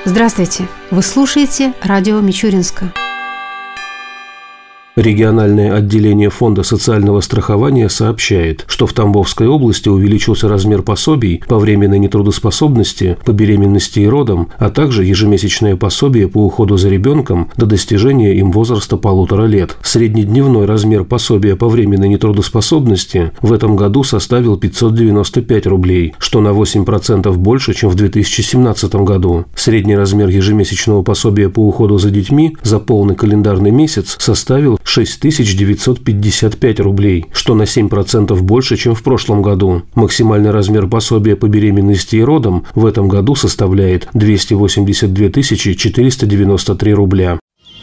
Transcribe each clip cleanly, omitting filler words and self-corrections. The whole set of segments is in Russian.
Здравствуйте! Вы слушаете радио Мичуринска. Региональное отделение Фонда социального страхования сообщает, что в Тамбовской области увеличился размер пособий по временной нетрудоспособности, по беременности и родам, а также ежемесячное пособие по уходу за ребенком до достижения им возраста 1,5 лет. Среднедневной размер пособия по временной нетрудоспособности в этом году составил 595 рублей, что на 8% больше, чем в 2017 году. Средний размер ежемесячного пособия по уходу за детьми за полный календарный месяц составил 6955 рублей, что на 7% больше, чем в прошлом году. Максимальный размер пособия по беременности и родам в этом году составляет 282 493 рубля.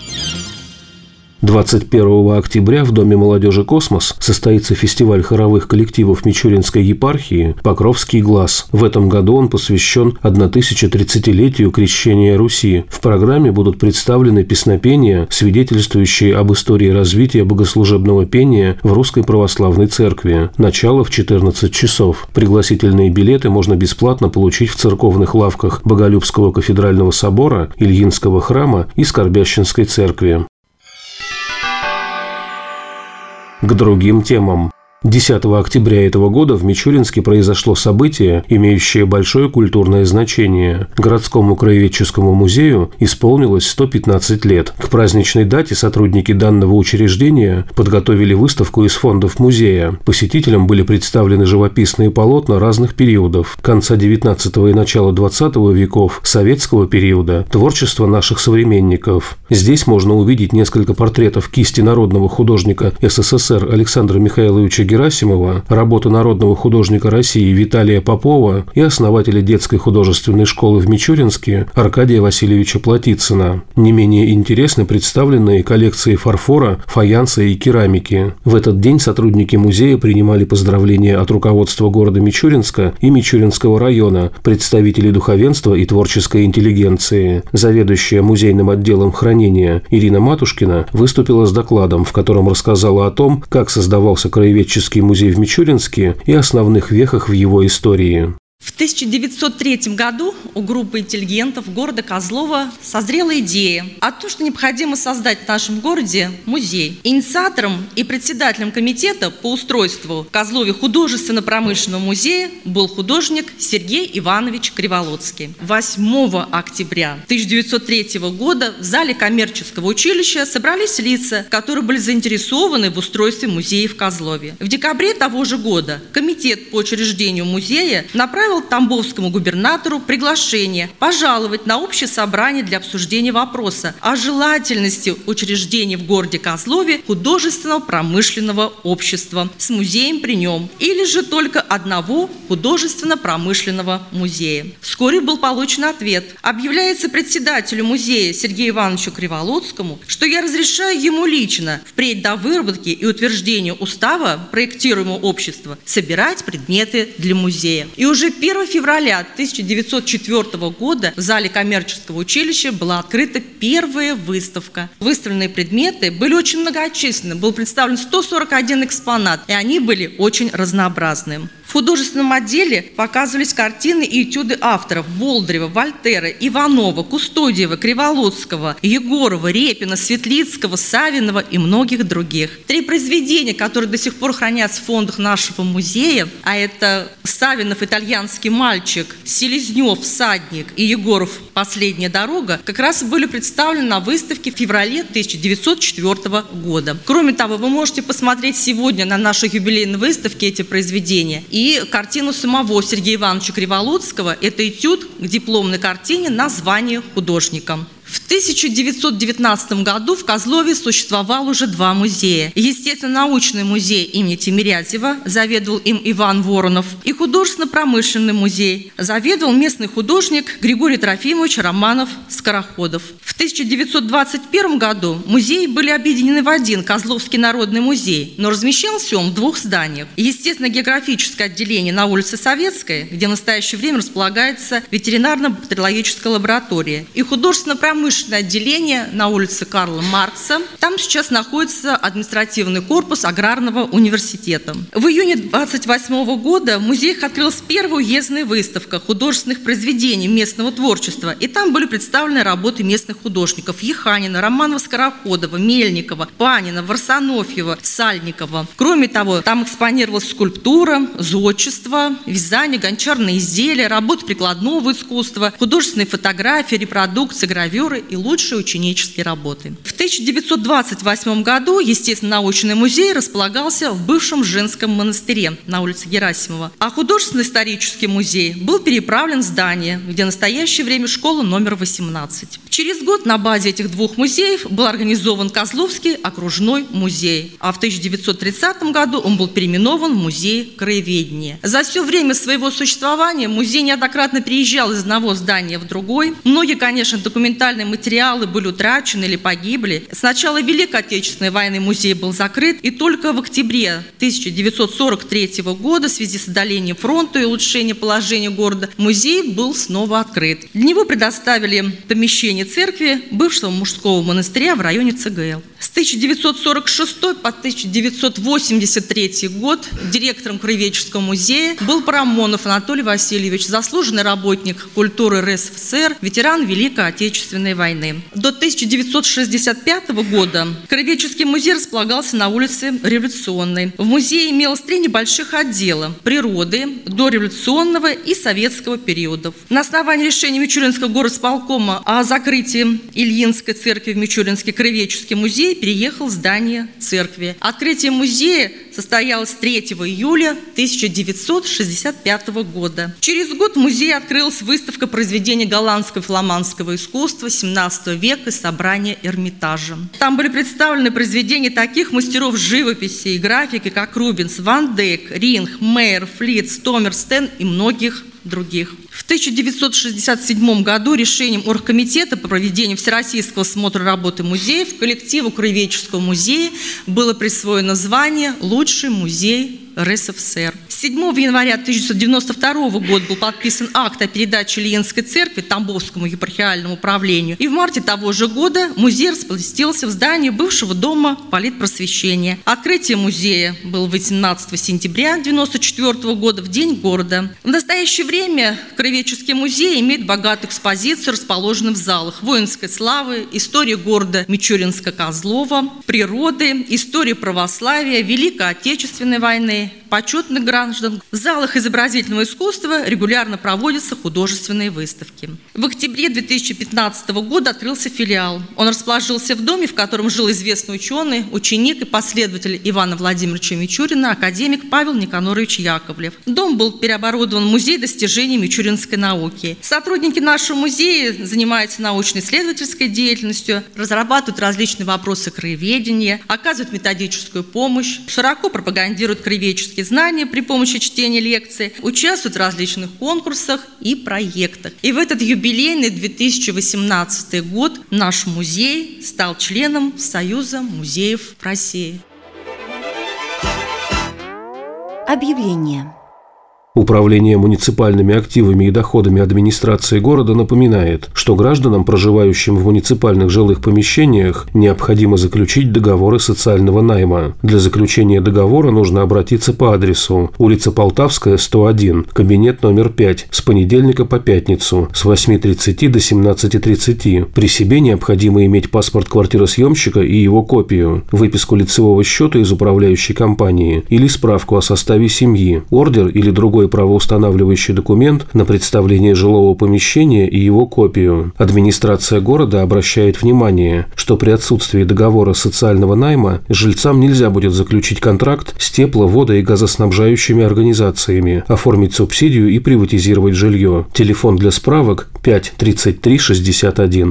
21 октября в Доме молодежи «Космос» состоится фестиваль хоровых коллективов Мичуринской епархии «Покровский глаз». В этом году он посвящен 1030-летию крещения Руси. В программе будут представлены песнопения, свидетельствующие об истории развития богослужебного пения в Русской Православной Церкви. Начало в 14 часов. Пригласительные билеты можно бесплатно получить в церковных лавках Боголюбского кафедрального собора, Ильинского храма и Скорбященской церкви. К другим темам. 10 октября этого года в Мичуринске произошло событие, имеющее большое культурное значение. Городскому краеведческому музею исполнилось 115 лет. К праздничной дате сотрудники данного учреждения подготовили выставку из фондов музея. Посетителям были представлены живописные полотна разных периодов – конца XIX и начала XX веков, советского периода, творчество наших современников. Здесь можно увидеть несколько портретов кисти народного художника СССР Александра Михайловича Герасимова, работу народного художника России Виталия Попова и основателя детской художественной школы в Мичуринске Аркадия Васильевича Платицына. Не менее интересны представленные коллекции фарфора, фаянса и керамики. В этот день сотрудники музея принимали поздравления от руководства города Мичуринска и Мичуринского района, представителей духовенства и творческой интеллигенции. Заведующая музейным отделом хранения Ирина Матушкина выступила с докладом, в котором рассказала о том, как создавался краеведческий музей в Мичуринске и основных вехах в его истории. В 1903 году у группы интеллигентов города Козлова созрела идея о том, что необходимо создать в нашем городе музей. Инициатором и председателем комитета по устройству в Козлове художественно-промышленного музея был художник Сергей Иванович Криволоцкий. 8 октября 1903 года в зале коммерческого училища собрались лица, которые были заинтересованы в устройстве музея в Козлове. В декабре того же года комитет по учреждению музея направил тамбовскому губернатору приглашение пожаловать на общее собрание для обсуждения вопроса о желательности учреждения в городе Козлове художественного промышленного общества с музеем при нем или же только одного художественно-промышленного музея. Вскоре был получен ответ. Объявляется председателю музея Сергею Ивановичу Криволоцкому, что я разрешаю ему лично впредь до выработки и утверждения устава проектируемого общества собирать предметы для музея. И уже 1 февраля 1904 года в зале коммерческого училища была открыта первая выставка. Выставленные предметы были очень многочисленны. Был представлен 141 экспонат, и они были очень разнообразны. В художественном отделе показывались картины и этюды авторов Болдырева, Вольтера, Иванова, Кустодиева, Криволоцкого, Егорова, Репина, Светлицкого, Савинова и многих других. 3 произведения, которые до сих пор хранятся в фондах нашего музея, а это Савинов «Итальянский мальчик», Селезнев «Всадник» и Егоров «Последняя дорога», как раз были представлены на выставке в феврале 1904 года. Кроме того, вы можете посмотреть сегодня на нашей юбилейной выставке эти произведения и картину самого Сергея Ивановича Криволоцкого. Это этюд к дипломной картине «Название художника». В 1919 году в Козлове существовал уже 2 музея. Естественно-научный музей имени Тимирязева, заведовал им Иван Воронов, и художественно-промышленный музей заведовал местный художник Григорий Трофимович Романов-Скороходов. В 1921 году музеи были объединены в один Козловский народный музей, но размещался он в 2 зданиях. Естественно-географическое отделение на улице Советская, где в настоящее время располагается ветеринарно-бактериологическая лаборатория, и художественно-промышленное промышленное отделение на улице Карла Маркса. Там сейчас находится административный корпус Аграрного университета. В июне 1928 года в музеях открылась первая уездная выставка художественных произведений местного творчества. И там были представлены работы местных художников: Еханина, Романова-Скороходова, Мельникова, Панина, Варсонофьева, Сальникова. Кроме того, там экспонировалась скульптура, зодчество, вязание, гончарные изделия, работы прикладного искусства, художественные фотографии, репродукции, гравюры и лучшие ученические работы. В 1928 году естественно-научный музей располагался в бывшем женском монастыре на улице Герасимова, а художественно-исторический музей был переправлен в здание, где в настоящее время школа номер 18. Через год на базе этих двух музеев был организован Козловский окружной музей, а в 1930 году он был переименован в Музей краеведения. За все время своего существования музей неоднократно переезжал из одного здания в другой. Многие, конечно, документальные материалы были утрачены или погибли. С начала Великой Отечественной войны музей был закрыт, и только в октябре 1943 года в связи с отдалением фронта и улучшением положения города музей был снова открыт. Для него предоставили помещение церкви бывшего мужского монастыря в районе ЦГЛ. С 1946 по 1983 год директором Краеведческого музея был Парамонов Анатолий Васильевич, заслуженный работник культуры РСФСР, ветеран Великой Отечественной войны. До 1965 года Краеведческий музей располагался на улице Революционной. В музее имелось 3 небольших отдела – природы, дореволюционного и советского периодов. На основании решения Мичуринского горосполкома о закрытии Ильинской церкви в Мичуринский краеведческий музей переехал в здание церкви. Открытие музея состоялось 3 июля 1965 года. Через год в музее открылась выставка произведений голландского и фламандского искусства XVII века из собрания Эрмитажа. Там были представлены произведения таких мастеров живописи и графики, как Рубенс, Ван Дейк, Ринг, Мейер, Флит, Стомер, Стен и многих других. В 1967 году решением Оргкомитета по проведению Всероссийского смотра работы музеев коллективу Краеведческого музея было присвоено звание «Лучший музей РСФСР». 7 января 1992 года был подписан акт о передаче Ильинской церкви Тамбовскому епархиальному управлению, и в марте того же года музей разместился в здании бывшего дома политпросвещения. Открытие музея было 18 сентября 1994 года, в День города. В настоящее время Краеведческий музей имеет богатую экспозицию, расположенную в залах воинской славы, истории города Мичуринска-Козлова, природы, истории православия, Великой Отечественной войны, почетных граждан. В залах изобразительного искусства регулярно проводятся художественные выставки. В октябре 2015 года открылся филиал. Он расположился в доме, в котором жил известный ученый, ученик и последователь Ивана Владимировича Мичурина, академик Павел Никонорович Яковлев. Дом был переоборудован в музей достижений мичуринской науки. Сотрудники нашего музея занимаются научно-исследовательской деятельностью, разрабатывают различные вопросы краеведения, оказывают методическую помощь, широко пропагандируют краеведческие знания при помощи чтения лекций, участвуют в различных конкурсах и проектах. И в этот юбилейный 2018 год наш музей стал членом Союза музеев России. Объявление. Управление муниципальными активами и доходами администрации города напоминает, что гражданам, проживающим в муниципальных жилых помещениях, необходимо заключить договоры социального найма. Для заключения договора нужно обратиться по адресу: улица Полтавская, 101, кабинет номер 5, с понедельника по пятницу, с 8:30 до 17:30. При себе необходимо иметь паспорт квартиросъемщика и его копию, выписку лицевого счета из управляющей компании или справку о составе семьи, ордер или другой правоустанавливающий документ на представление жилого помещения и его копию. Администрация города обращает внимание, что при отсутствии договора социального найма жильцам нельзя будет заключить контракт с тепло-, водо- и газоснабжающими организациями, оформить субсидию и приватизировать жилье. Телефон для справок 5 33 61.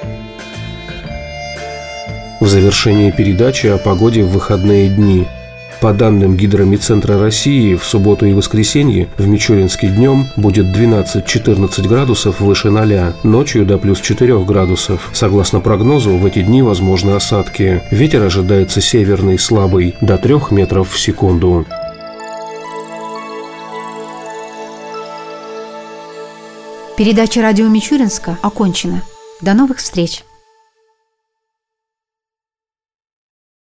В завершении передачи о погоде в выходные дни. По данным Гидромедцентра России, в субботу и воскресенье в Мичуринске днем будет 12-14 градусов выше 0, ночью до плюс 4 градусов. Согласно прогнозу, в эти дни возможны осадки. Ветер ожидается северный слабый, до 3 метров в секунду. Передача радио Мичуринска окончена. До новых встреч!